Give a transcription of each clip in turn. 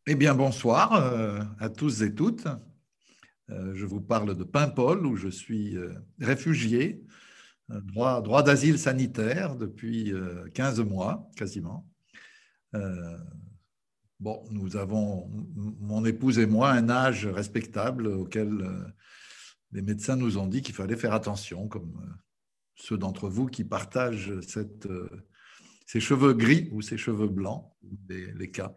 Eh bien, bonsoir à tous et toutes. Je vous parle de Paimpol, où je suis réfugié, droit d'asile sanitaire depuis 15 mois, quasiment. Euh, bon, nous avons, mon épouse et moi, un âge respectable auquel les médecins nous ont dit qu'il fallait faire attention, comme ceux d'entre vous qui partagent ces cheveux gris ou ces cheveux blancs, les cas.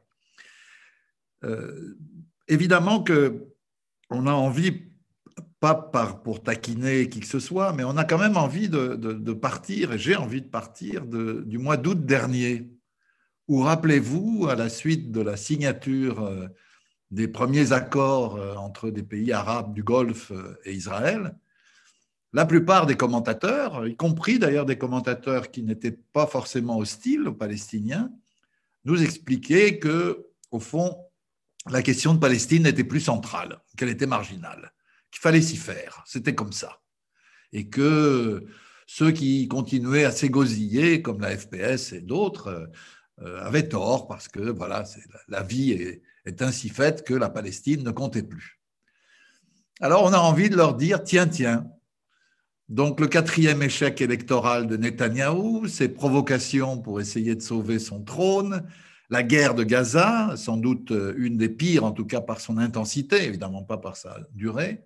Euh, Évidemment que on a envie, pas pour taquiner qui que ce soit, mais on a quand même envie de partir, et j'ai envie de partir du mois d'août dernier, où, rappelez-vous, à la suite de la signature des premiers accords entre des pays arabes du Golfe et Israël, la plupart des commentateurs, y compris d'ailleurs des commentateurs qui n'étaient pas forcément hostiles aux Palestiniens, nous expliquaient que, au fond, la question de Palestine n'était plus centrale, qu'elle était marginale, qu'il fallait s'y faire. C'était comme ça. Et que ceux qui continuaient à s'égosiller, comme la FPS et d'autres, avaient tort parce que voilà, la vie est ainsi faite que la Palestine ne comptait plus. Alors on a envie de leur dire, tiens, tiens, donc le quatrième échec électoral de Netanyahou, ses provocations pour essayer de sauver son trône, la guerre de Gaza, sans doute une des pires, en tout cas par son intensité, évidemment pas par sa durée,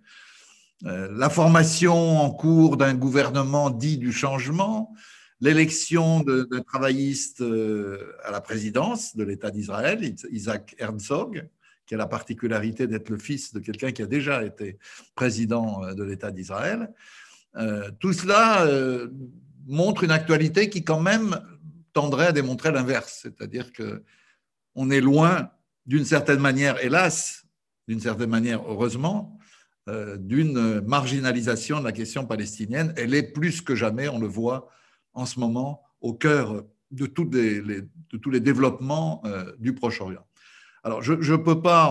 la formation en cours d'un gouvernement dit du changement, l'élection d'un travailliste à la présidence de l'État d'Israël, Isaac Herzog, qui a la particularité d'être le fils de quelqu'un qui a déjà été président de l'État d'Israël. Tout cela montre une actualité qui quand même tendrait à démontrer l'inverse, c'est-à-dire qu'on est loin, d'une certaine manière, hélas, d'une certaine manière, heureusement, d'une marginalisation de la question palestinienne. Elle est plus que jamais, on le voit en ce moment, au cœur de tous les développements du Proche-Orient. Alors, je ne peux pas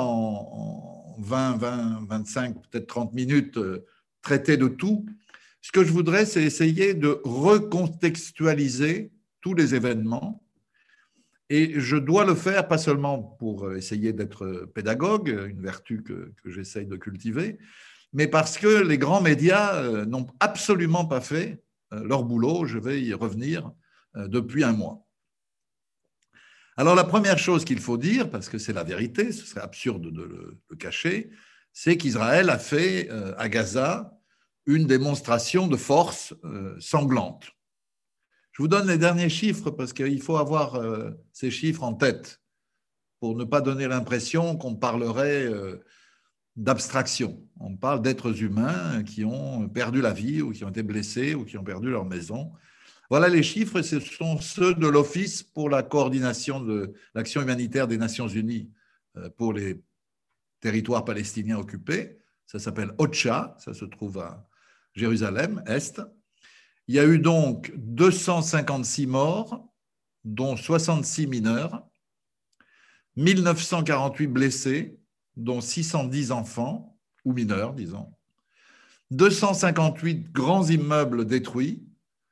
en 20, 25, peut-être 30 minutes traiter de tout. Ce que je voudrais, c'est essayer de recontextualiser tous les événements. Et je dois le faire, pas seulement pour essayer d'être pédagogue, une vertu que j'essaye de cultiver, mais parce que les grands médias n'ont absolument pas fait leur boulot. Je vais y revenir depuis un mois. Alors la première chose qu'il faut dire, parce que c'est la vérité, ce serait absurde de le cacher, c'est qu'Israël a fait à Gaza une démonstration de force sanglante. Je vous donne les derniers chiffres parce qu'il faut avoir ces chiffres en tête pour ne pas donner l'impression qu'on parlerait d'abstraction. On parle d'êtres humains qui ont perdu la vie ou qui ont été blessés ou qui ont perdu leur maison. Voilà les chiffres, ce sont ceux de l'Office pour la coordination de l'action humanitaire des Nations Unies pour les territoires palestiniens occupés. Ça s'appelle OCHA, ça se trouve à Jérusalem, Est. Il y a eu donc 256 morts, dont 66 mineurs, 1948 blessés, dont 610 enfants, ou mineurs, disons, 258 grands immeubles détruits,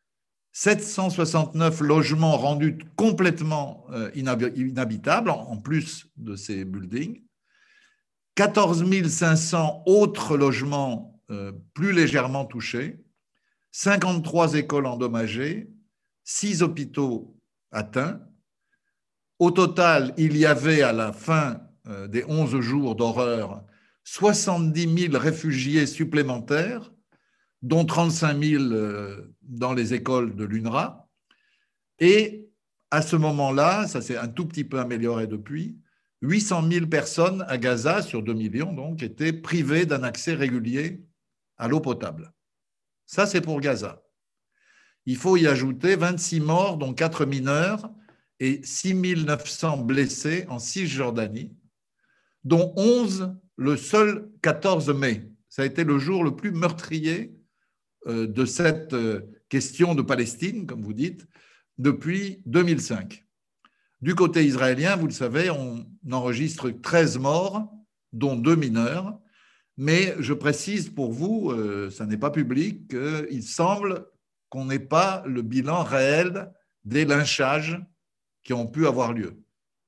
769 logements rendus complètement inhabitables, en plus de ces buildings, 14 500 autres logements plus légèrement touchés, 53 écoles endommagées, 6 hôpitaux atteints. Au total, il y avait à la fin des 11 jours d'horreur 70 000 réfugiés supplémentaires, dont 35 000 dans les écoles de l'UNRWA. Et à ce moment-là, ça s'est un tout petit peu amélioré depuis, 800 000 personnes à Gaza, sur 2 millions donc, étaient privées d'un accès régulier à l'eau potable. Ça, c'est pour Gaza. Il faut y ajouter 26 morts, dont 4 mineurs, et 6 900 blessés en Cisjordanie, dont 11 le seul 14 mai. Ça a été le jour le plus meurtrier de cette question de Palestine, comme vous dites, depuis 2005. Du côté israélien, vous le savez, on enregistre 13 morts, dont 2 mineurs, mais je précise pour vous, ça n'est pas public, qu'il semble qu'on n'ait pas le bilan réel des lynchages qui ont pu avoir lieu.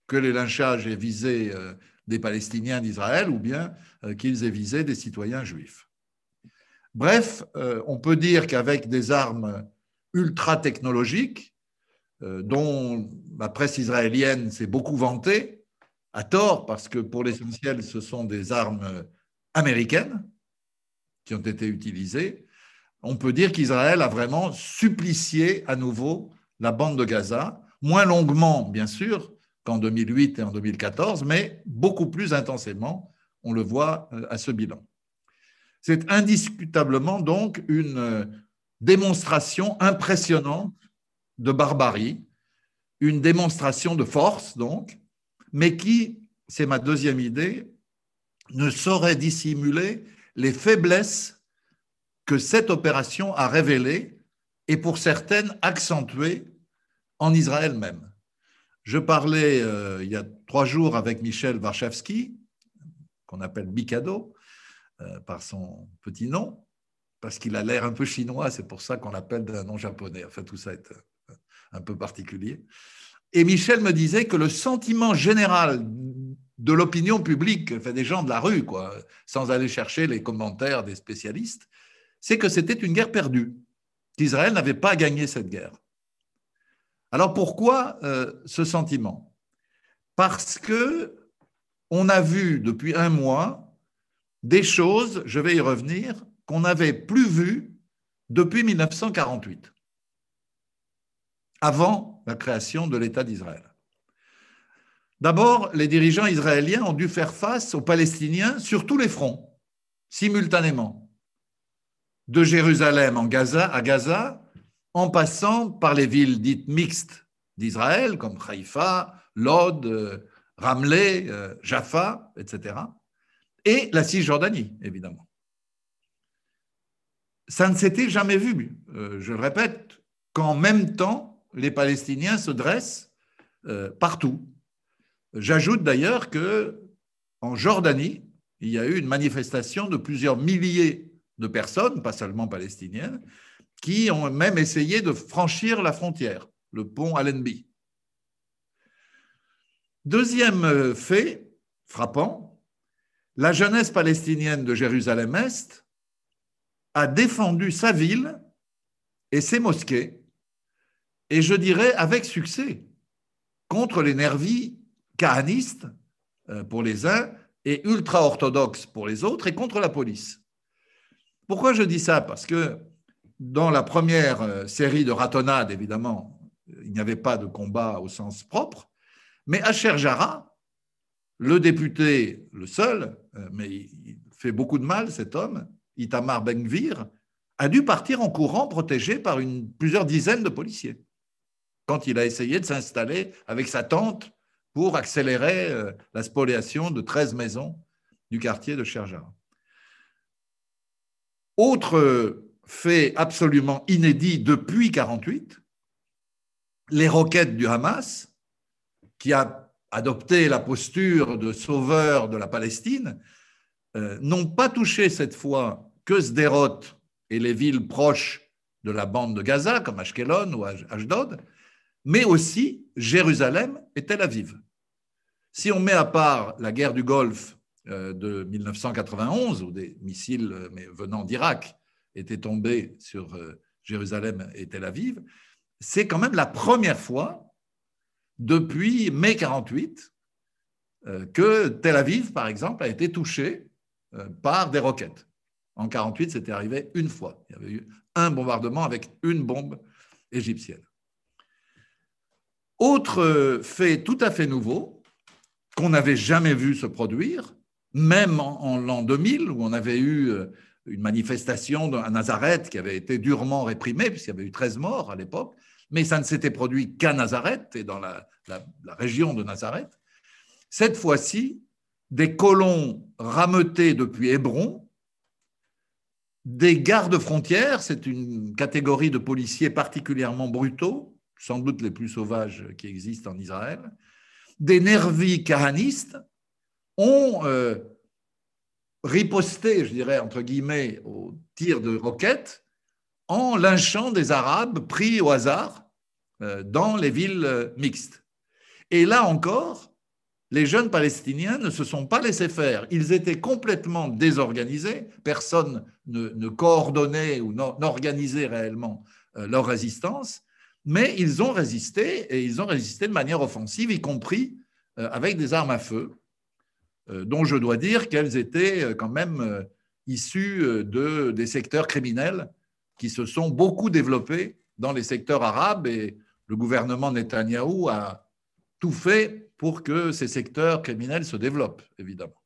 que les lynchages aient visé des Palestiniens d'Israël ou bien qu'ils aient visé des citoyens juifs. Bref, on peut dire qu'avec des armes ultra-technologiques, dont la presse israélienne s'est beaucoup vantée, à tort, parce que pour l'essentiel, ce sont des armes américaines qui ont été utilisées, on peut dire qu'Israël a vraiment supplicié à nouveau la bande de Gaza, moins longuement, bien sûr, qu'en 2008 et en 2014, mais beaucoup plus intensément, on le voit à ce bilan. C'est indiscutablement donc une démonstration impressionnante de barbarie, une démonstration de force donc, mais qui, c'est ma deuxième idée, ne saurait dissimuler les faiblesses que cette opération a révélées et pour certaines accentuées en Israël même. Je parlais il y a 3 jours avec Michel Warshawski, qu'on appelle Mikado, par son petit nom, parce qu'il a l'air un peu chinois, c'est pour ça qu'on l'appelle d'un nom japonais. Enfin, tout ça est un peu particulier. Et Michel me disait que le sentiment général de l'opinion publique, enfin des gens de la rue, quoi, sans aller chercher les commentaires des spécialistes, c'est que c'était une guerre perdue, qu'Israël n'avait pas gagné cette guerre. Alors pourquoi ce sentiment? Parce qu'on a vu depuis 1 mois des choses, je vais y revenir, qu'on n'avait plus vues depuis 1948, avant la création de l'État d'Israël. D'abord, les dirigeants israéliens ont dû faire face aux Palestiniens sur tous les fronts, simultanément, de Jérusalem à Gaza, en passant par les villes dites mixtes d'Israël, comme Haïfa, Lod, Ramleh, Jaffa, etc., et la Cisjordanie, évidemment. Ça ne s'était jamais vu, je le répète, qu'en même temps, les Palestiniens se dressent partout. J'ajoute d'ailleurs qu'en Jordanie, il y a eu une manifestation de plusieurs milliers de personnes, pas seulement palestiniennes, qui ont même essayé de franchir la frontière, le pont Allenby. Deuxième fait frappant, la jeunesse palestinienne de Jérusalem-Est a défendu sa ville et ses mosquées, et je dirais avec succès, contre les nervis kahanistes pour les uns et ultra-orthodoxes pour les autres, et contre la police. Pourquoi je dis ça? Parce que dans la première série de ratonnades, évidemment, il n'y avait pas de combat au sens propre, mais Asher Jara, le député, le seul, mais il fait beaucoup de mal, cet homme, Itamar Ben-Gvir, a dû partir en courant protégé par plusieurs dizaines de policiers quand il a essayé de s'installer avec sa tante pour accélérer la spoliation de 13 maisons du quartier de Sherjara. Autre fait absolument inédit depuis 1948, les roquettes du Hamas, qui a adopté la posture de sauveur de la Palestine, n'ont pas touché cette fois que Sderot et les villes proches de la bande de Gaza, comme Ashkelon ou Ashdod, mais aussi Jérusalem et Tel Aviv. Si on met à part la guerre du Golfe de 1991, où des missiles venant d'Irak étaient tombés sur Jérusalem et Tel Aviv, c'est quand même la première fois depuis mai 1948 que Tel Aviv, par exemple, a été touché par des roquettes. En 1948, c'était arrivé une fois. Il y avait eu un bombardement avec une bombe égyptienne. Autre fait tout à fait nouveau, qu'on n'avait jamais vu se produire, même en l'an 2000, où on avait eu une manifestation à Nazareth qui avait été durement réprimée, puisqu'il y avait eu 13 morts à l'époque, mais ça ne s'était produit qu'à Nazareth et dans la région de Nazareth. Cette fois-ci, des colons rameutés depuis Hébron, des gardes-frontières, c'est une catégorie de policiers particulièrement brutaux, sans doute les plus sauvages qui existent en Israël, des nervis kahanistes ont riposté, je dirais, entre guillemets, aux tirs de roquettes en lynchant des Arabes pris au hasard dans les villes mixtes. Et là encore, les jeunes Palestiniens ne se sont pas laissés faire. Ils étaient complètement désorganisés. Personne ne coordonnait ou n'organisait réellement leur résistance. Mais ils ont résisté, et ils ont résisté de manière offensive, y compris avec des armes à feu, dont je dois dire qu'elles étaient quand même issues des secteurs criminels qui se sont beaucoup développés dans les secteurs arabes, et le gouvernement Netanyahou a tout fait pour que ces secteurs criminels se développent, évidemment.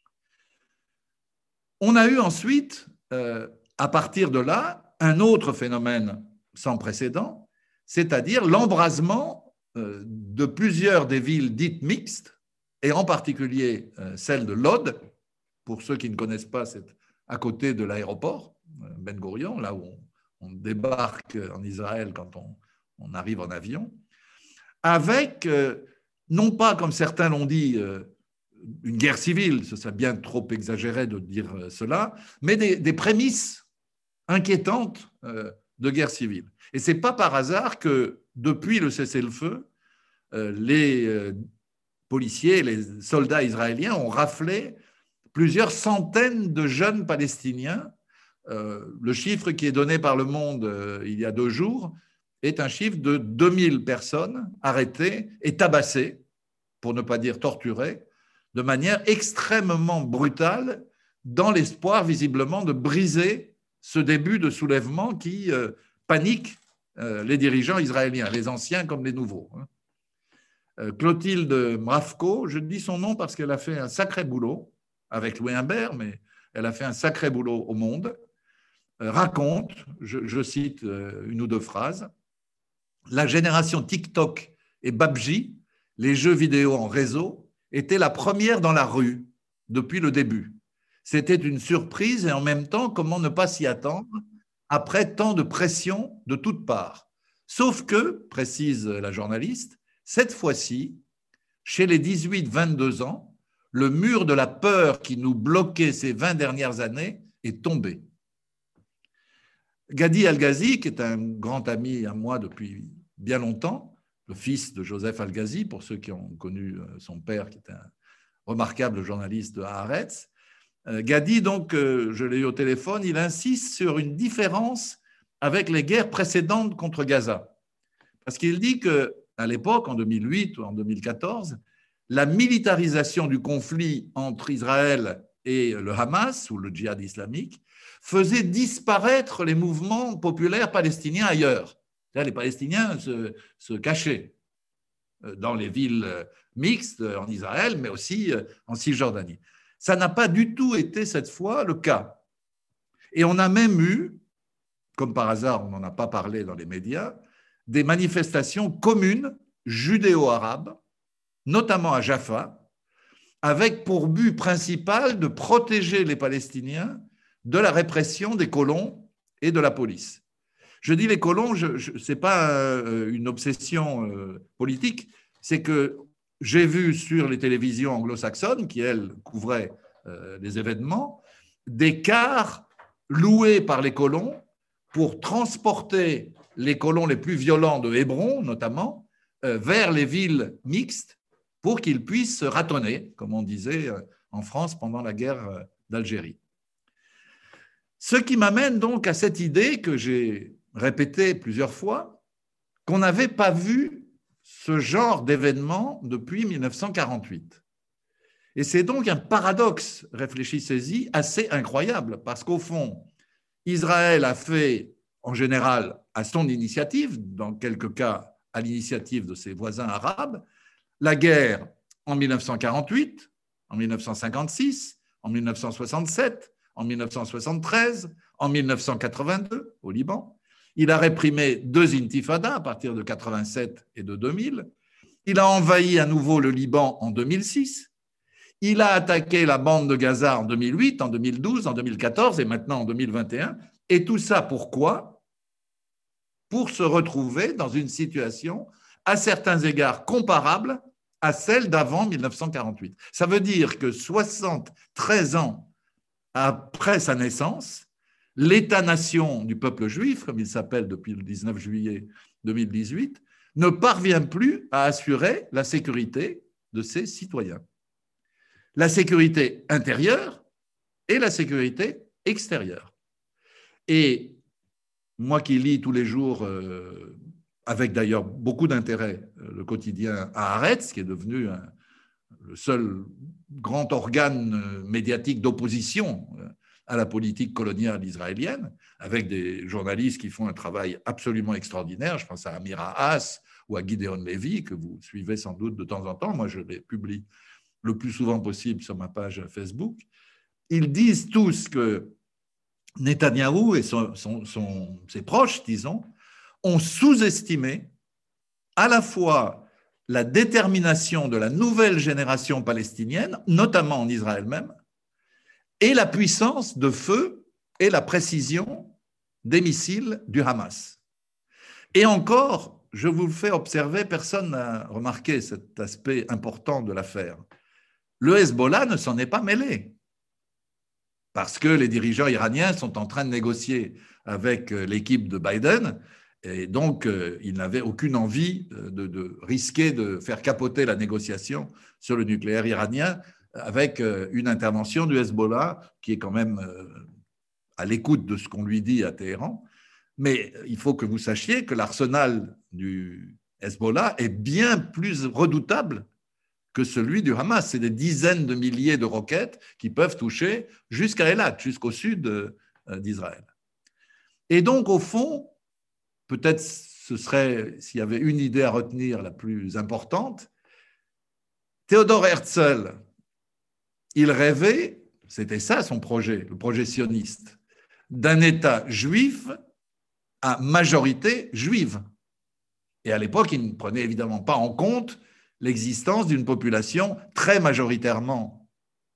On a eu ensuite, à partir de là, un autre phénomène sans précédent, c'est-à-dire l'embrasement de plusieurs des villes dites mixtes, et en particulier celle de Lod. Pour ceux qui ne connaissent pas, c'est à côté de l'aéroport Ben Gurion, là où on débarque en Israël quand on arrive en avion, avec, non pas comme certains l'ont dit, une guerre civile, ce serait bien trop exagéré de dire cela, mais des prémices inquiétantes de guerre civile. Et ce n'est pas par hasard que, depuis le cessez-le-feu, les policiers, les soldats israéliens ont raflé plusieurs centaines de jeunes Palestiniens. Le chiffre qui est donné par Le Monde il y a 2 jours est un chiffre de 2000 personnes arrêtées et tabassées, pour ne pas dire torturées, de manière extrêmement brutale, dans l'espoir visiblement de briser ce début de soulèvement qui panique les dirigeants israéliens, les anciens comme les nouveaux. Clotilde Mravko, je dis son nom parce qu'elle a fait un sacré boulot, avec Louis Humbert, mais elle a fait un sacré boulot au Monde, raconte, je cite une ou deux phrases, « La génération TikTok et Babji, les jeux vidéo en réseau, était la première dans la rue depuis le début. C'était une surprise et en même temps, comment ne pas s'y attendre après tant de pression de toutes parts. Sauf que, précise la journaliste, cette fois-ci, chez les 18-22 ans, le mur de la peur qui nous bloquait ces 20 dernières années est tombé. » Gadi Al-Ghazi, qui est un grand ami à moi depuis bien longtemps, le fils de Joseph Al-Ghazi, pour ceux qui ont connu son père, qui était un remarquable journaliste de Haaretz. Gadi, donc, je l'ai eu au téléphone, il insiste sur une différence avec les guerres précédentes contre Gaza. Parce qu'il dit qu'à l'époque, en 2008 ou en 2014, la militarisation du conflit entre Israël et le Hamas, ou le djihad islamique, faisait disparaître les mouvements populaires palestiniens ailleurs. Les Palestiniens se cachaient dans les villes mixtes en Israël, mais aussi en Cisjordanie. Ça n'a pas du tout été cette fois le cas. Et on a même eu, comme par hasard, on n'en a pas parlé dans les médias, des manifestations communes judéo-arabes, notamment à Jaffa, avec pour but principal de protéger les Palestiniens de la répression des colons et de la police. Je dis les colons, ce n'est pas une obsession politique, c'est que j'ai vu sur les télévisions anglo-saxonnes, qui, elles, couvraient les événements, des cars loués par les colons pour transporter les colons les plus violents de Hébron, notamment, vers les villes mixtes pour qu'ils puissent ratonner, comme on disait en France pendant la guerre d'Algérie. Ce qui m'amène donc à cette idée que j'ai répétée plusieurs fois, qu'on n'avait pas vu ce genre d'événement depuis 1948. Et c'est donc un paradoxe, réfléchissez-y, assez incroyable, parce qu'au fond, Israël a fait, en général, à son initiative, dans quelques cas à l'initiative de ses voisins arabes, la guerre en 1948, en 1956, en 1967, en 1973, en 1982 au Liban. Il a réprimé 2 intifadas à partir de 1987 et de 2000. Il a envahi à nouveau le Liban en 2006. Il a attaqué la bande de Gaza en 2008, en 2012, en 2014 et maintenant en 2021. Et tout ça pourquoi ? Pour se retrouver dans une situation à certains égards comparable à celle d'avant 1948. Ça veut dire que 73 ans après sa naissance, l'État-nation du peuple juif, comme il s'appelle depuis le 19 juillet 2018, ne parvient plus à assurer la sécurité de ses citoyens. La sécurité intérieure et la sécurité extérieure. Et moi qui lis tous les jours, avec d'ailleurs beaucoup d'intérêt, le quotidien Haaretz, qui est devenu le seul grand organe médiatique d'opposition à la politique coloniale israélienne, avec des journalistes qui font un travail absolument extraordinaire. Je pense à Amira Haas ou à Gideon Levy, que vous suivez sans doute de temps en temps. Moi, je les publie le plus souvent possible sur ma page Facebook. Ils disent tous que Netanyahou et ses proches, disons, ont sous-estimé à la fois la détermination de la nouvelle génération palestinienne, notamment en Israël même, et la puissance de feu et la précision des missiles du Hamas. Et encore, je vous le fais observer, personne n'a remarqué cet aspect important de l'affaire. Le Hezbollah ne s'en est pas mêlé, parce que les dirigeants iraniens sont en train de négocier avec l'équipe de Biden, et donc ils n'avaient aucune envie de risquer de faire capoter la négociation sur le nucléaire iranien avec une intervention du Hezbollah qui est quand même à l'écoute de ce qu'on lui dit à Téhéran. Mais il faut que vous sachiez que l'arsenal du Hezbollah est bien plus redoutable que celui du Hamas. C'est des dizaines de milliers de roquettes qui peuvent toucher jusqu'à Eilat, jusqu'au sud d'Israël. Et donc, au fond, peut-être ce serait, s'il y avait une idée à retenir la plus importante, Théodore Herzl, il rêvait, c'était ça son projet, le projet sioniste, d'un État juif à majorité juive. Et à l'époque, il ne prenait évidemment pas en compte l'existence d'une population très majoritairement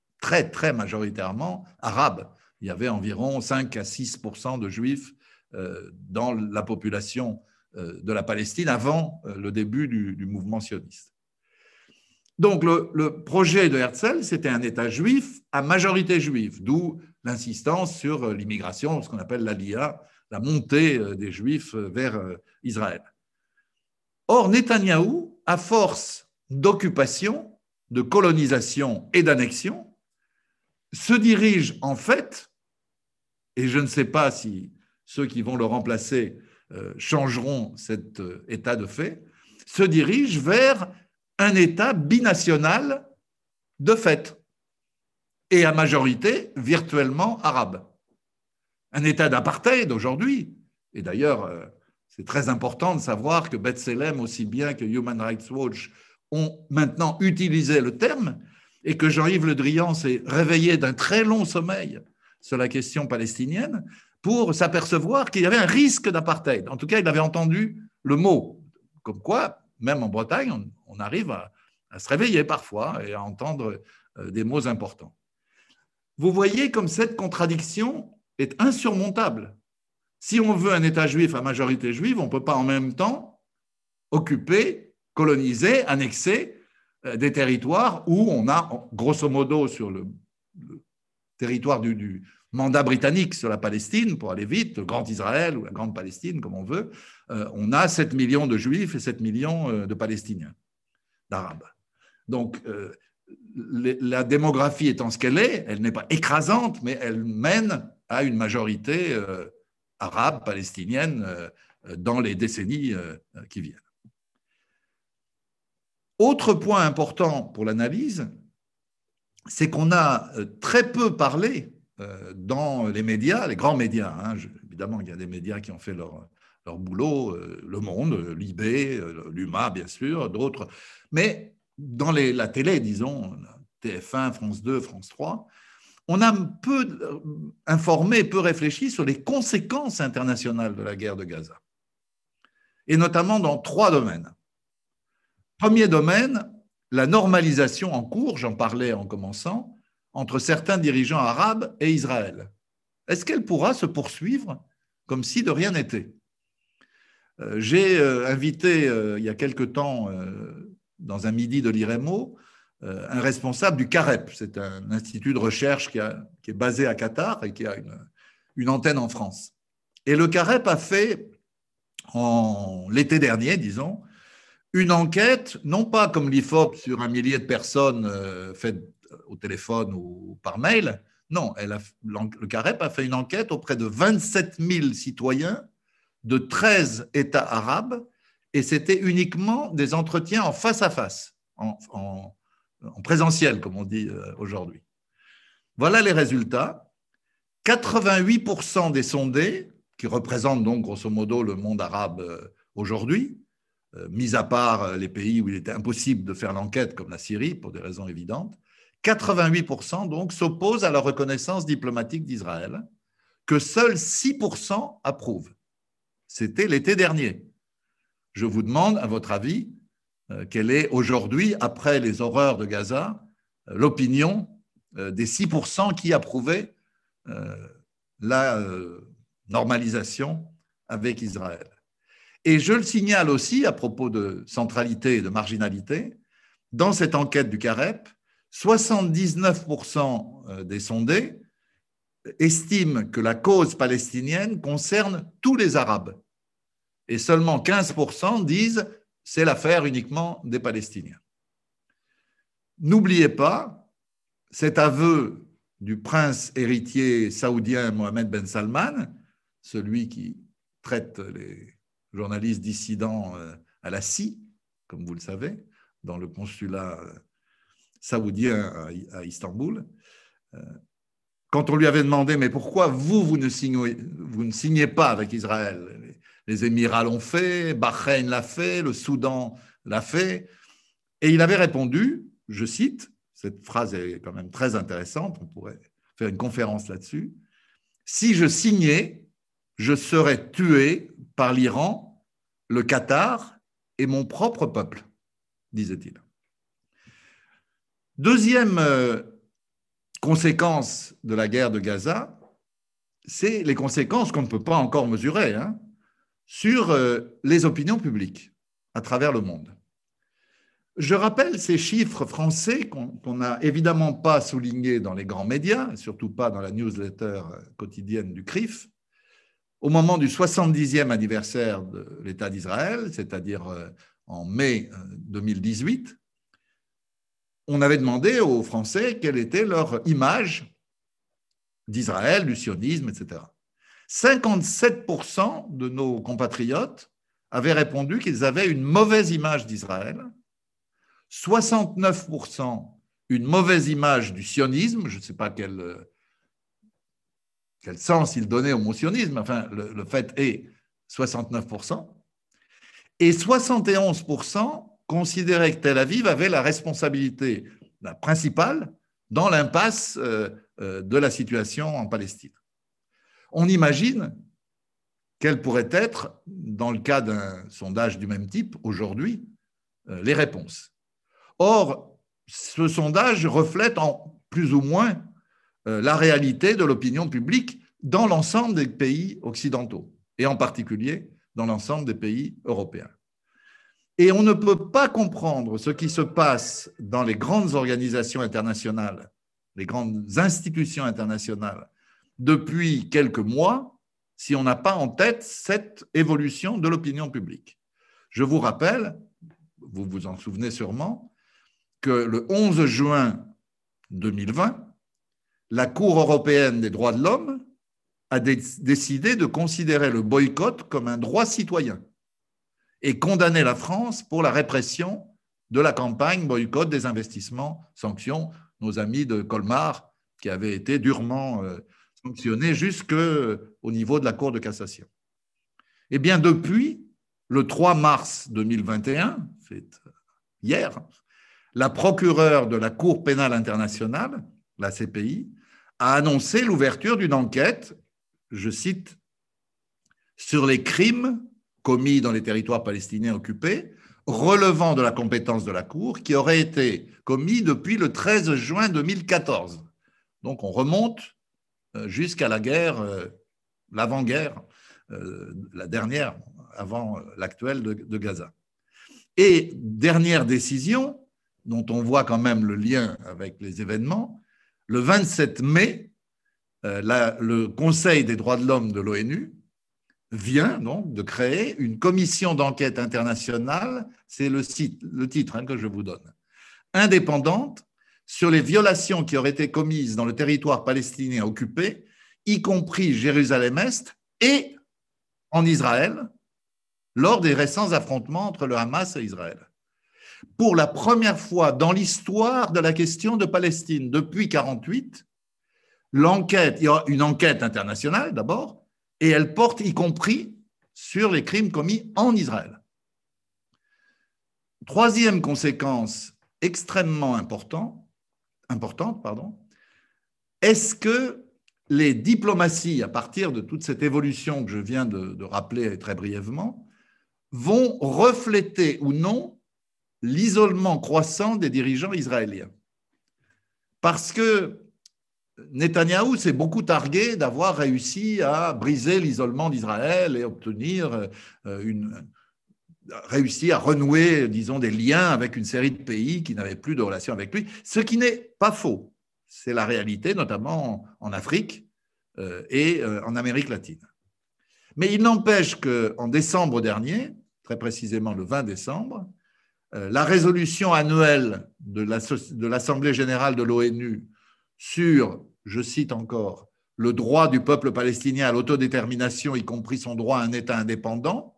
arabe. Il y avait environ 5 à 6% de juifs dans la population de la Palestine avant le début du mouvement sioniste. Donc le projet de Herzl, c'était un État juif à majorité juive, d'où l'insistance sur l'immigration, ce qu'on appelle l'Aliyah, la montée des Juifs vers Israël. Or, Netanyahou, à force d'occupation, de colonisation et d'annexion, se dirige en fait, et je ne sais pas si ceux qui vont le remplacer changeront cet état de fait, se dirige vers un État binational de fait, et à majorité virtuellement arabe. Un État d'apartheid aujourd'hui. Et d'ailleurs, c'est très important de savoir que B'Tselem, aussi bien que Human Rights Watch, ont maintenant utilisé le terme et que Jean-Yves Le Drian s'est réveillé d'un très long sommeil sur la question palestinienne pour s'apercevoir qu'il y avait un risque d'apartheid. En tout cas, il avait entendu le mot. Comme quoi, même en Bretagne, on arrive à se réveiller parfois et à entendre des mots importants. Vous voyez comme cette contradiction est insurmontable. Si on veut un État juif à majorité juive, on ne peut pas en même temps occuper, coloniser, annexer des territoires où on a, grosso modo, sur le territoire du mandat britannique sur la Palestine, pour aller vite, le Grand Israël ou la Grande Palestine, comme on veut, on a 7 millions de Juifs et 7 millions de Palestiniens, d'Arabes. Donc, la démographie étant ce qu'elle est, elle n'est pas écrasante, mais elle mène à une majorité arabe, palestinienne, dans les décennies qui viennent. Autre point important pour l'analyse, c'est qu'on a très peu parlé dans les médias, les grands médias. Évidemment, il y a des médias qui ont fait leur boulot, Le Monde, Libé, l'UMA, bien sûr, d'autres. Mais dans la télé, disons, TF1, France 2, France 3, on a peu informé, peu réfléchi sur les conséquences internationales de la guerre de Gaza. Et notamment dans 3 domaines. Premier domaine, la normalisation en cours, j'en parlais en commençant, entre certains dirigeants arabes et Israël. Est-ce qu'elle pourra se poursuivre comme si de rien n'était ? J'ai invité il y a quelque temps, dans un midi de l'IREMO, un responsable du CAREP. C'est un institut de recherche qui est basé à Qatar et qui a une antenne en France. Et le CAREP a fait, l'été dernier, disons, une enquête, non pas comme l'IFOP sur 1 millier de personnes faites au téléphone ou par mail, non, le CAREP a fait une enquête auprès de 27 000 citoyens de 13 États arabes, et c'était uniquement des entretiens en face à face, en présentiel, comme on dit aujourd'hui. Voilà les résultats. 88% des sondés, qui représentent donc grosso modo le monde arabe aujourd'hui, mis à part les pays où il était impossible de faire l'enquête, comme la Syrie, pour des raisons évidentes, 88% donc s'opposent à la reconnaissance diplomatique d'Israël, que seuls 6% approuvent. C'était l'été dernier. Je vous demande, à votre avis, quelle est aujourd'hui, après les horreurs de Gaza, l'opinion des 6% qui approuvaient la normalisation avec Israël. Et je le signale aussi, à propos de centralité et de marginalité, dans cette enquête du CAREP, 79% des sondés estiment que la cause palestinienne concerne tous les Arabes. Et seulement 15% disent c'est l'affaire uniquement des Palestiniens. N'oubliez pas cet aveu du prince héritier saoudien Mohammed Ben Salman, celui qui traite les journalistes dissidents à la scie, comme vous le savez, dans le consulat saoudien à Istanbul. Quand on lui avait demandé « Mais pourquoi vous ne signez pas avec Israël ?» Les Émirats l'ont fait, Bahreïn l'a fait, le Soudan l'a fait. Et il avait répondu, je cite, cette phrase est quand même très intéressante, on pourrait faire une conférence là-dessus. « Si je signais, je serais tué par l'Iran, le Qatar et mon propre peuple, disait-il. » Deuxième conséquence de la guerre de Gaza, c'est les conséquences qu'on ne peut pas encore mesurer sur les opinions publiques à travers le monde. Je rappelle ces chiffres français qu'on n'a évidemment pas soulignés dans les grands médias, surtout pas dans la newsletter quotidienne du CRIF. Au moment du 70e anniversaire de l'État d'Israël, c'est-à-dire en mai 2018, on avait demandé aux Français quelle était leur image d'Israël, du sionisme, etc. 57% de nos compatriotes avaient répondu qu'ils avaient une mauvaise image d'Israël, 69% une mauvaise image du sionisme, je ne sais pas quel sens il donnait au mot sionisme, enfin le fait est 69%, et 71% considéraient que Tel Aviv avait la responsabilité principale dans l'impasse de la situation en Palestine. On imagine quelles pourraient être, dans le cas d'un sondage du même type, aujourd'hui, les réponses. Or, ce sondage reflète en plus ou moins la réalité de l'opinion publique dans l'ensemble des pays occidentaux, et en particulier dans l'ensemble des pays européens. Et on ne peut pas comprendre ce qui se passe dans les grandes organisations internationales, les grandes institutions internationales, depuis quelques mois, si on n'a pas en tête cette évolution de l'opinion publique. Je vous rappelle, vous vous en souvenez sûrement, que le 11 juin 2020, la Cour européenne des droits de l'homme a décidé de considérer le boycott comme un droit citoyen et condamner la France pour la répression de la campagne boycott des investissements, sanctions, nos amis de Colmar qui avaient été durement sanctionnés jusqu'au niveau de la Cour de cassation. Eh bien, depuis le 3 mars 2021, c'est hier, la procureure de la Cour pénale internationale, la CPI, a annoncé l'ouverture d'une enquête, je cite, sur les crimes commis dans les territoires palestiniens occupés, relevant de la compétence de la Cour, qui auraient été commis depuis le 13 juin 2014. Donc, on remonte jusqu'à la guerre, l'avant-guerre, la dernière, avant l'actuelle de Gaza. Et dernière décision, dont on voit quand même le lien avec les événements, le 27 mai, le Conseil des droits de l'homme de l'ONU vient donc de créer une commission d'enquête internationale, c'est le titre que je vous donne, indépendante sur les violations qui auraient été commises dans le territoire palestinien occupé, y compris Jérusalem-Est et en Israël, lors des récents affrontements entre le Hamas et Israël. Pour la première fois dans l'histoire de la question de Palestine, depuis 1948, il y aura une enquête internationale d'abord, et elle porte y compris sur les crimes commis en Israël. Troisième conséquence extrêmement importante, est-ce que les diplomaties, à partir de toute cette évolution que je viens de rappeler très brièvement, vont refléter ou non l'isolement croissant des dirigeants israéliens? Parce que Netanyahou s'est beaucoup targué d'avoir réussi à briser l'isolement d'Israël et réussi à renouer, disons, des liens avec une série de pays qui n'avaient plus de relations avec lui, ce qui n'est pas faux. C'est la réalité, notamment en Afrique et en Amérique latine. Mais il n'empêche qu'en décembre dernier, très précisément le 20 décembre, la résolution annuelle de l'Assemblée générale de l'ONU sur, je cite encore, le droit du peuple palestinien à l'autodétermination, y compris son droit à un État indépendant.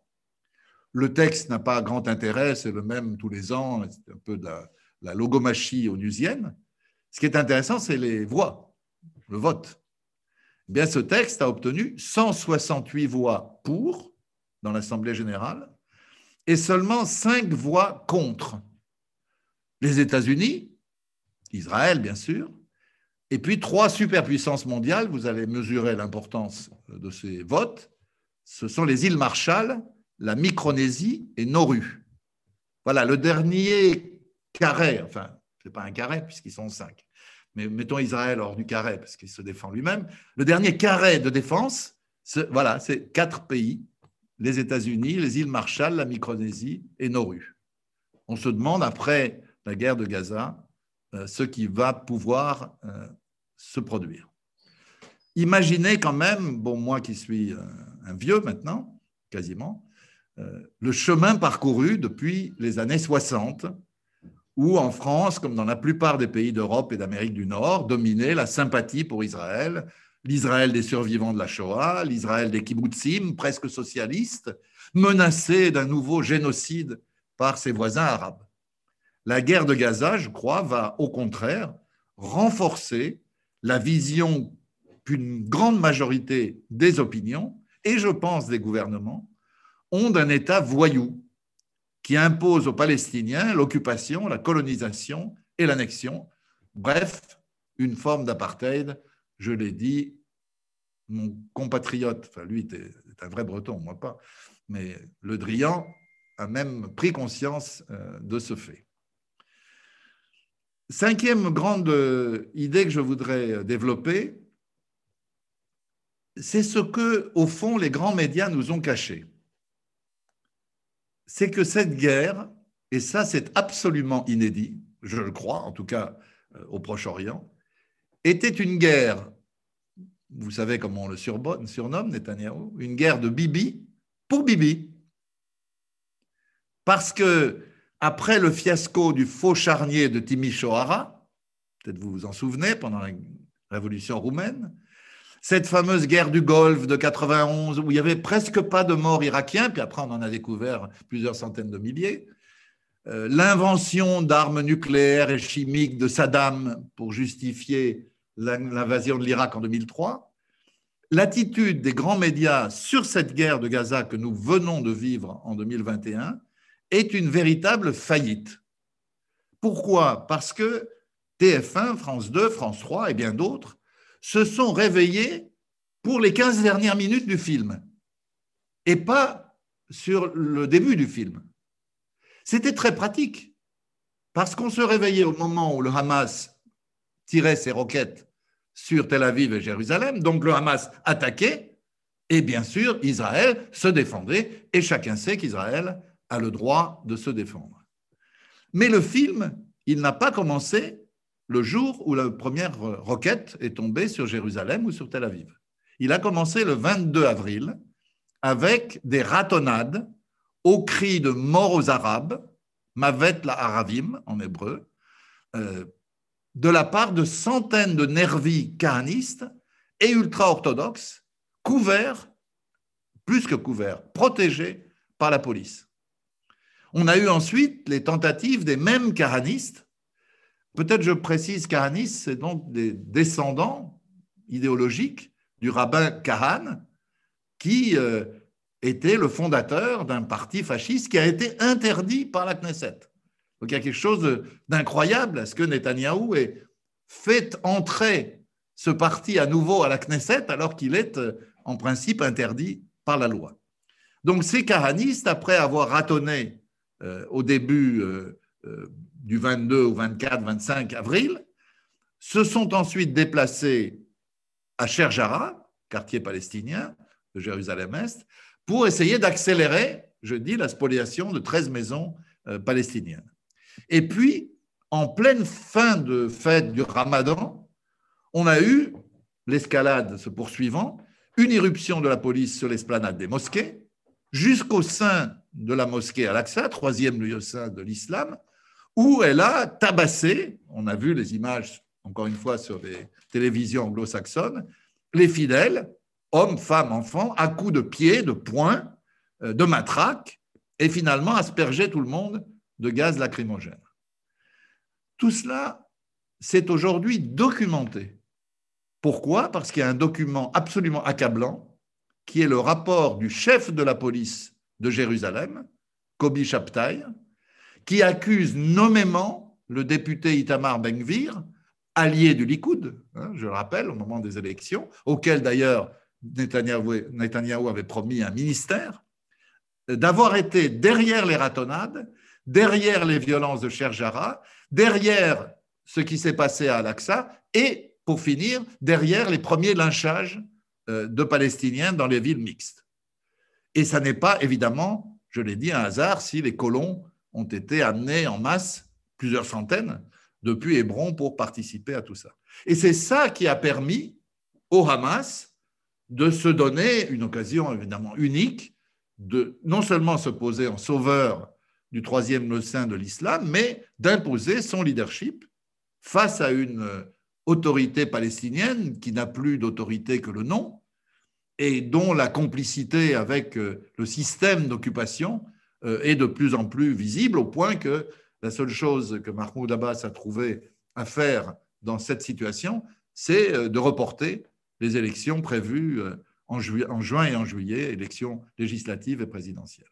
Le texte n'a pas grand intérêt, c'est le même tous les ans, c'est un peu de la logomachie onusienne. Ce qui est intéressant, c'est les voix, le vote. Eh bien, ce texte a obtenu 168 voix pour dans l'Assemblée générale et seulement 5 voix contre. Les États-Unis, Israël bien sûr, et puis 3 superpuissances mondiales, vous allez mesurer l'importance de ces votes, ce sont les îles Marshall, la Micronésie et Nauru. Voilà, le dernier carré, enfin, ce n'est pas un carré puisqu'ils sont 5, mais mettons Israël hors du carré parce qu'il se défend lui-même. Le dernier carré de défense, voilà, c'est 4 pays, les États-Unis, les îles Marshall, la Micronésie et Nauru. On se demande, après la guerre de Gaza, ce qui va pouvoir se produire. Imaginez quand même, bon, moi qui suis un vieux maintenant, quasiment, le chemin parcouru depuis les années 60, où en France, comme dans la plupart des pays d'Europe et d'Amérique du Nord, dominait la sympathie pour Israël, l'Israël des survivants de la Shoah, l'Israël des kibbutzim, presque socialistes, menacé d'un nouveau génocide par ses voisins arabes. La guerre de Gaza, je crois, va au contraire renforcer la vision qu'une grande majorité des opinions, et je pense des gouvernements, ont d'un État voyou qui impose aux Palestiniens l'occupation, la colonisation et l'annexion. Bref, une forme d'apartheid, je l'ai dit, mon compatriote, enfin lui est un vrai breton, moi pas, mais Le Drian a même pris conscience de ce fait. Cinquième grande idée que je voudrais développer, c'est ce que, au fond, les grands médias nous ont caché. C'est que cette guerre, et ça c'est absolument inédit, je le crois, en tout cas au Proche-Orient, était une guerre, vous savez comment on le surnomme, Netanyahou, une guerre de Bibi pour Bibi. Parce que, après le fiasco du faux charnier de Timișoara, peut-être vous vous en souvenez, pendant la révolution roumaine, cette fameuse guerre du Golfe de 91, où il n'y avait presque pas de morts irakiens, puis après on en a découvert plusieurs centaines de milliers, l'invention d'armes nucléaires et chimiques de Saddam pour justifier l'invasion de l'Irak en 2003, l'attitude des grands médias sur cette guerre de Gaza que nous venons de vivre en 2021 est une véritable faillite. Pourquoi? Parce que TF1, France 2, France 3 et bien d'autres se sont réveillés pour les 15 dernières minutes du film et pas sur le début du film. C'était très pratique parce qu'on se réveillait au moment où le Hamas tirait ses roquettes sur Tel Aviv et Jérusalem, donc le Hamas attaquait et bien sûr Israël se défendait et chacun sait qu'Israël a le droit de se défendre. Mais le film, il n'a pas commencé le jour où la première roquette est tombée sur Jérusalem ou sur Tel Aviv. Il a commencé le 22 avril avec des ratonnades au cri de mort aux Arabes, Mavet la Aravim en hébreu, de la part de centaines de nervis kahanistes et ultra-orthodoxes, couverts, plus que couverts, protégés par la police. On a eu ensuite les tentatives des mêmes kahanistes. Peut-être je précise, kahanistes, c'est donc des descendants idéologiques du rabbin Kahan, qui était le fondateur d'un parti fasciste qui a été interdit par la Knesset. Donc il y a quelque chose d'incroyable à ce que Netanyahou ait fait entrer ce parti à nouveau à la Knesset alors qu'il est en principe interdit par la loi. Donc ces kahanistes, après avoir ratonné au début du 22 ou 24, 25 avril, se sont ensuite déplacés à Sherjara, quartier palestinien de Jérusalem-Est, pour essayer d'accélérer, je dis, la spoliation de 13 maisons palestiniennes. Et puis, en pleine fin de fête du Ramadan, on a eu, l'escalade se poursuivant, une irruption de la police sur l'esplanade des mosquées, jusqu'au sein de la mosquée Al-Aqsa, troisième lieu saint de l'islam, où elle a tabassé, on a vu les images, encore une fois, sur les télévisions anglo-saxonnes, les fidèles, hommes, femmes, enfants, à coups de pied, de poing, de matraque, et finalement asperger tout le monde de gaz lacrymogène. Tout cela, c'est aujourd'hui documenté. Pourquoi ? Parce qu'il y a un document absolument accablant, qui est le rapport du chef de la police de Jérusalem, Kobi Shabtai, qui accuse nommément le député Itamar Ben-Gvir, allié du Likoud, je le rappelle, au moment des élections, auquel d'ailleurs Netanyahou avait promis un ministère, d'avoir été derrière les ratonnades, derrière les violences de Sherjara, derrière ce qui s'est passé à Al-Aqsa et, pour finir, derrière les premiers lynchages de Palestiniens dans les villes mixtes. Et ça n'est pas, évidemment, je l'ai dit, un hasard si les colons ont été amenés en masse, plusieurs centaines, depuis Hébron pour participer à tout ça. Et c'est ça qui a permis au Hamas de se donner une occasion évidemment unique de non seulement se poser en sauveur du troisième lieu saint de l'islam, mais d'imposer son leadership face à une autorité palestinienne qui n'a plus d'autorité que le nom et dont la complicité avec le système d'occupation est de plus en plus visible, au point que la seule chose que Mahmoud Abbas a trouvé à faire dans cette situation, c'est de reporter les élections prévues en juin et en juillet, élections législatives et présidentielles.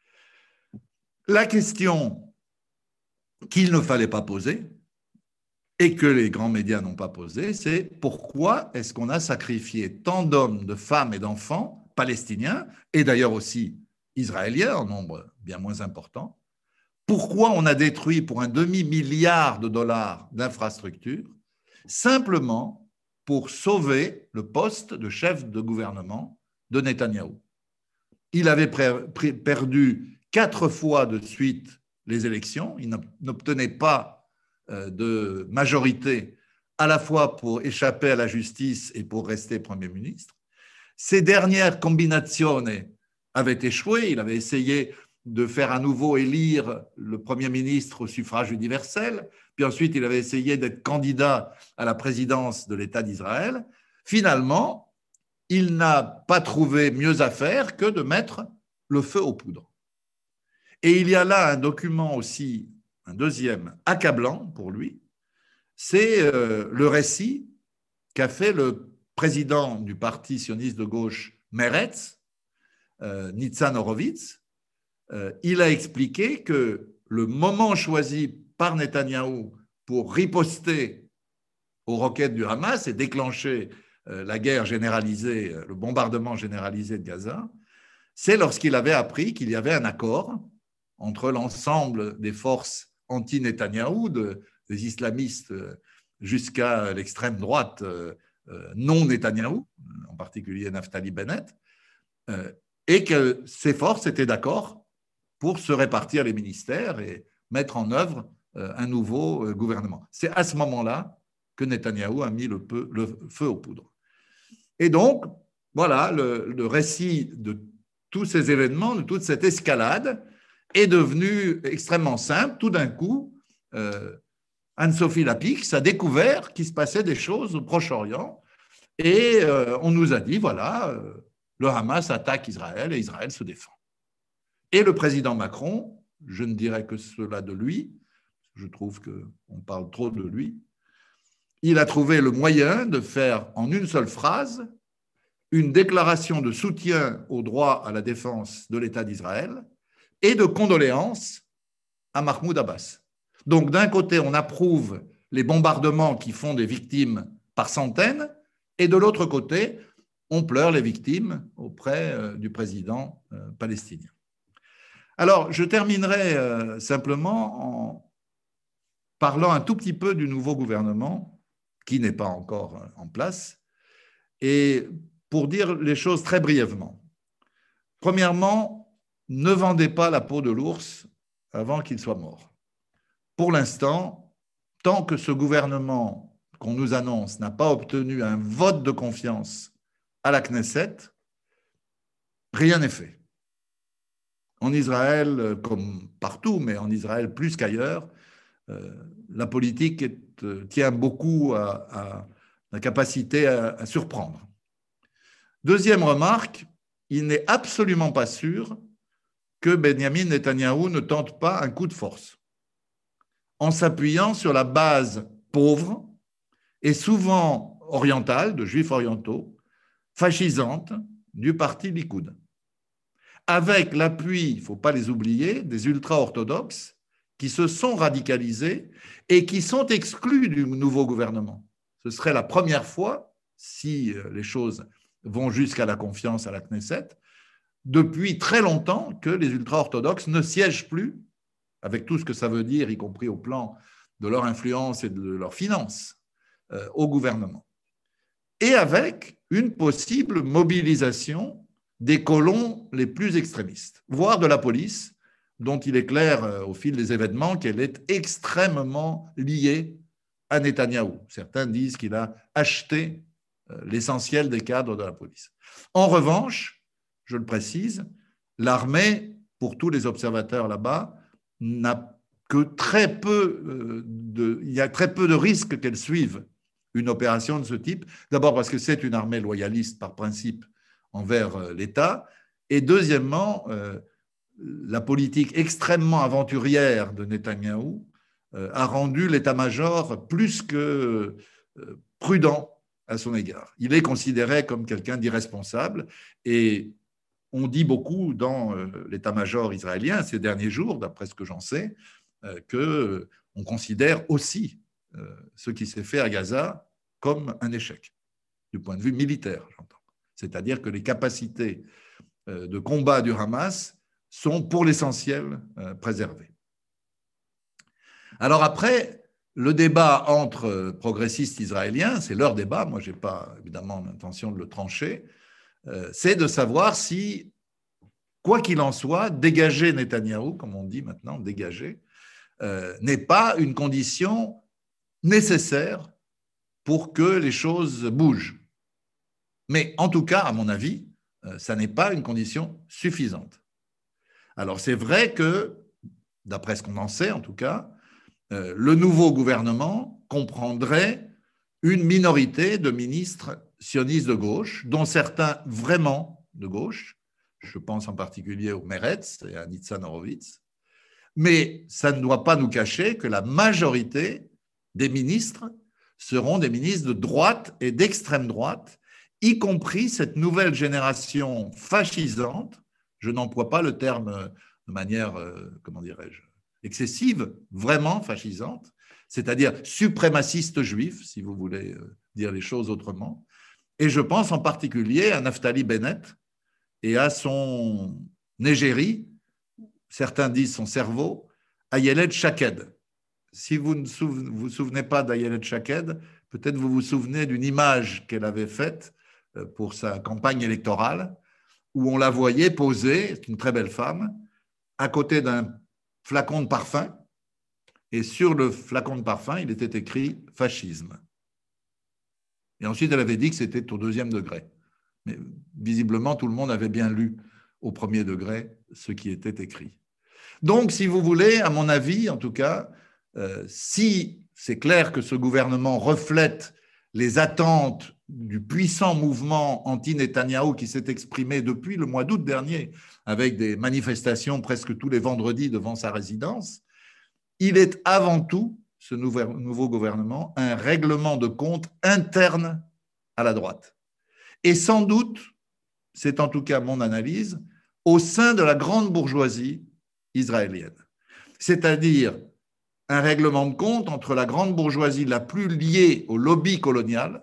La question qu'il ne fallait pas poser et que les grands médias n'ont pas posée, c'est pourquoi est-ce qu'on a sacrifié tant d'hommes, de femmes et d'enfants palestiniens, et d'ailleurs aussi israéliens en nombre bien moins important. Pourquoi on a détruit pour un demi-milliard de dollars d'infrastructures simplement pour sauver le poste de chef de gouvernement de Netanyahou. Il avait perdu 4 fois de suite les élections, il n'obtenait pas de majorité à la fois pour échapper à la justice et pour rester Premier ministre. Ces dernières combinaisons avaient échoué, il avait essayé de faire à nouveau élire le Premier ministre au suffrage universel, puis ensuite il avait essayé d'être candidat à la présidence de l'État d'Israël. Finalement, il n'a pas trouvé mieux à faire que de mettre le feu aux poudres. Et il y a là un document aussi, un deuxième, accablant pour lui, c'est le récit qu'a fait le président du parti sioniste de gauche Meretz, Nitzan Horowitz. Il a expliqué que le moment choisi par Netanyahou pour riposter aux roquettes du Hamas et déclencher la guerre généralisée, le bombardement généralisé de Gaza, c'est lorsqu'il avait appris qu'il y avait un accord entre l'ensemble des forces anti-Netanyahou, des islamistes jusqu'à l'extrême droite non-Netanyahou, en particulier Naftali Bennett, et que ces forces étaient d'accord pour se répartir les ministères et mettre en œuvre un nouveau gouvernement. C'est à ce moment-là que Netanyahou a mis le feu aux poudres. Et donc, voilà, le récit de tous ces événements, toute cette escalade est devenue extrêmement simple. Tout d'un coup, Anne-Sophie Lapix a découvert qu'il se passait des choses au Proche-Orient et on nous a dit, voilà, le Hamas attaque Israël et Israël se défend. Et le président Macron, je ne dirais que cela de lui, je trouve qu'on parle trop de lui, il a trouvé le moyen de faire en une seule phrase une déclaration de soutien au droit à la défense de l'État d'Israël et de condoléances à Mahmoud Abbas. Donc, d'un côté, on approuve les bombardements qui font des victimes par centaines, et de l'autre côté, on pleure les victimes auprès du président palestinien. Alors, je terminerai simplement en parlant un tout petit peu du nouveau gouvernement, qui n'est pas encore en place, et pour dire les choses très brièvement. Premièrement, ne vendez pas la peau de l'ours avant qu'il soit mort. Pour l'instant, tant que ce gouvernement qu'on nous annonce n'a pas obtenu un vote de confiance à la Knesset, rien n'est fait. En Israël, comme partout, mais en Israël plus qu'ailleurs, la politique tient beaucoup à la capacité à surprendre. Deuxième remarque, il n'est absolument pas sûr que Benjamin Netanyahou ne tente pas un coup de force en s'appuyant sur la base pauvre et souvent orientale, de juifs orientaux, fascisante du parti Likoud, avec l'appui, il ne faut pas les oublier, des ultra-orthodoxes qui se sont radicalisés et qui sont exclus du nouveau gouvernement. Ce serait la première fois, si les choses vont jusqu'à la confiance à la Knesset, depuis très longtemps que les ultra-orthodoxes ne siègent plus, avec tout ce que ça veut dire, y compris au plan de leur influence et de leurs finances, au gouvernement. Et avec une possible mobilisation des colons les plus extrémistes, voire de la police, dont il est clair au fil des événements qu'elle est extrêmement liée à Netanyahou. Certains disent qu'il a acheté l'essentiel des cadres de la police. En revanche, je le précise, l'armée, pour tous les observateurs là-bas, n'a que très peu il y a très peu de risques qu'elle suive une opération de ce type. D'abord parce que c'est une armée loyaliste par principe envers l'État, et deuxièmement, la politique extrêmement aventurière de Netanyahou a rendu l'état-major plus que prudent à son égard. Il est considéré comme quelqu'un d'irresponsable et on dit beaucoup dans l'état-major israélien ces derniers jours, d'après ce que j'en sais, qu'on considère aussi ce qui s'est fait à Gaza comme un échec, du point de vue militaire, j'entends. C'est-à-dire que les capacités de combat du Hamas sont pour l'essentiel préservées. Alors après, le débat entre progressistes israéliens, c'est leur débat, moi je n'ai pas évidemment l'intention de le trancher, c'est de savoir si, quoi qu'il en soit, dégager Netanyahou, comme on dit maintenant, dégager, n'est pas une condition nécessaire pour que les choses bougent. Mais en tout cas, à mon avis, ça n'est pas une condition suffisante. Alors c'est vrai que, d'après ce qu'on en sait en tout cas, le nouveau gouvernement comprendrait une minorité de ministres sionistes de gauche, dont certains vraiment de gauche, je pense en particulier au Meretz et à Nitzan Horowitz, mais ça ne doit pas nous cacher que la majorité des ministres seront des ministres de droite et d'extrême droite, y compris cette nouvelle génération fascisante, je n'emploie pas le terme de manière, comment dirais-je, excessive, vraiment fascisante, c'est-à-dire suprémaciste juif, si vous voulez dire les choses autrement. Et je pense en particulier à Naftali Bennett et à son égérie, certains disent son cerveau, Ayelet Shaked. Si vous ne vous souvenez pas d'Ayelet Shaked, peut-être vous vous souvenez d'une image qu'elle avait faite pour sa campagne électorale, où on la voyait posée, c'est une très belle femme, à côté d'un flacon de parfum, et sur le flacon de parfum, il était écrit « fascisme ». Et ensuite, elle avait dit que c'était au 2e degré. Mais visiblement, tout le monde avait bien lu au premier degré ce qui était écrit. Donc, si vous voulez, à mon avis, en tout cas, si c'est clair que ce gouvernement reflète les attentes du puissant mouvement anti-Netanyahou qui s'est exprimé depuis le mois d'août dernier avec des manifestations presque tous les vendredis devant sa résidence, il est avant tout, ce nouveau gouvernement, un règlement de compte interne à la droite. Et sans doute, c'est en tout cas mon analyse, au sein de la grande bourgeoisie israélienne. C'est-à-dire un règlement de compte entre la grande bourgeoisie la plus liée au lobby colonial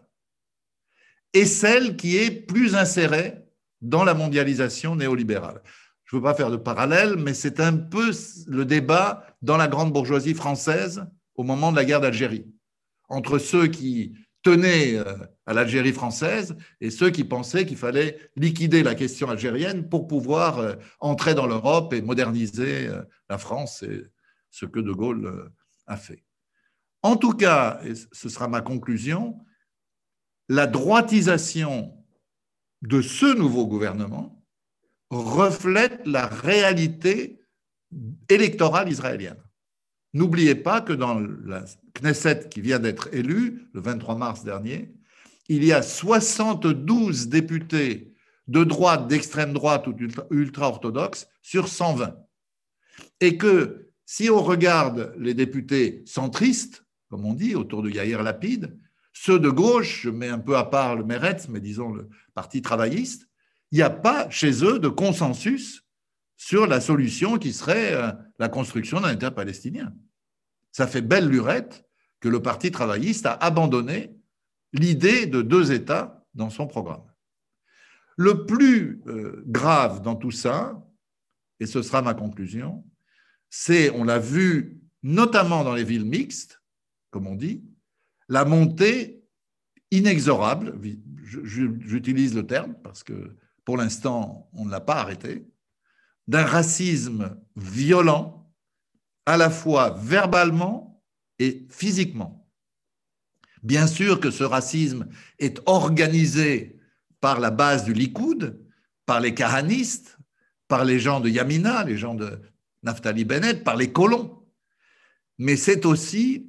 et celle qui est plus insérée dans la mondialisation néolibérale. Je ne veux pas faire de parallèle, mais c'est un peu le débat dans la grande bourgeoisie française au moment de la guerre d'Algérie, entre ceux qui tenaient à l'Algérie française et ceux qui pensaient qu'il fallait liquider la question algérienne pour pouvoir entrer dans l'Europe et moderniser la France, et ce que De Gaulle a fait. En tout cas, et ce sera ma conclusion, la droitisation de ce nouveau gouvernement reflète la réalité électorale israélienne. N'oubliez pas que dans la Knesset qui vient d'être élue, le 23 mars dernier, il y a 72 députés de droite, d'extrême droite ou ultra-orthodoxe sur 120. Et que si on regarde les députés centristes, comme on dit, autour de Yair Lapid, ceux de gauche, je mets un peu à part le Meretz, mais disons le Parti travailliste, il n'y a pas chez eux de consensus sur la solution qui serait la construction d'un État palestinien. Ça fait belle lurette que le Parti travailliste a abandonné l'idée de 2 États dans son programme. Le plus grave dans tout ça, et ce sera ma conclusion, c'est, on l'a vu notamment dans les villes mixtes, comme on dit, la montée inexorable, j'utilise le terme parce que pour l'instant on ne l'a pas arrêté, d'un racisme violent, à la fois verbalement et physiquement. Bien sûr que ce racisme est organisé par la base du Likoud, par les kahanistes, par les gens de Yamina, les gens de Naftali Bennett, par les colons. Mais c'est aussi,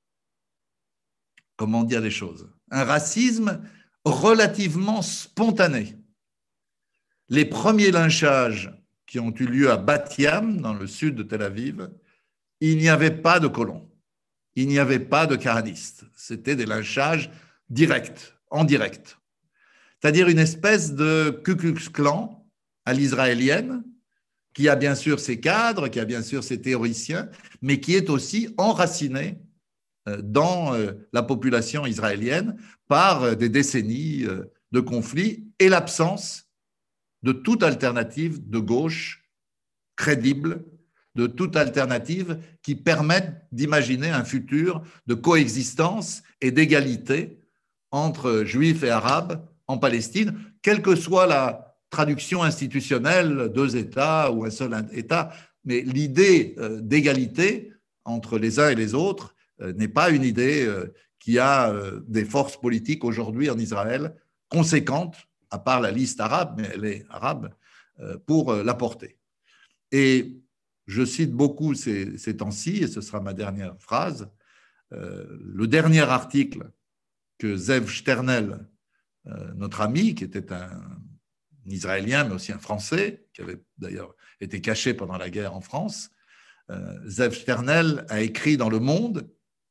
comment dire les choses, un racisme relativement spontané. Les premiers lynchages qui ont eu lieu à Bat Yam, dans le sud de Tel Aviv, il n'y avait pas de colons, il n'y avait pas de kahanistes. C'était des lynchages directs, en direct. C'est-à-dire une espèce de Ku Klux Klan à l'israélienne, qui a bien sûr ses cadres, qui a bien sûr ses théoriciens, mais qui est aussi enraciné dans la population israélienne par des décennies de conflits et l'absence de toute alternative de gauche crédible, de toute alternative qui permette d'imaginer un futur de coexistence et d'égalité entre juifs et arabes en Palestine, quelle que soit la traduction institutionnelle, 2 États ou un seul État. Mais l'idée d'égalité entre les uns et les autres n'est pas une idée qui a des forces politiques aujourd'hui en Israël conséquentes, à part la liste arabe, mais elle est arabe, pour la porter. Et je cite beaucoup ces temps-ci, et ce sera ma dernière phrase, le dernier article que Zev Sternel, notre ami, qui était un Israélien, mais aussi un Français, qui avait d'ailleurs été caché pendant la guerre en France, Zev Sternel a écrit dans Le Monde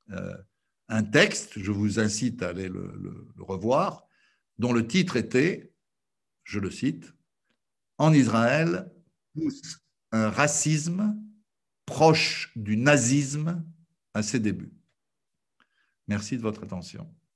un texte, je vous incite à aller le revoir, dont le titre était, je le cite, « En Israël pousse un racisme proche du nazisme à ses débuts ». Merci de votre attention.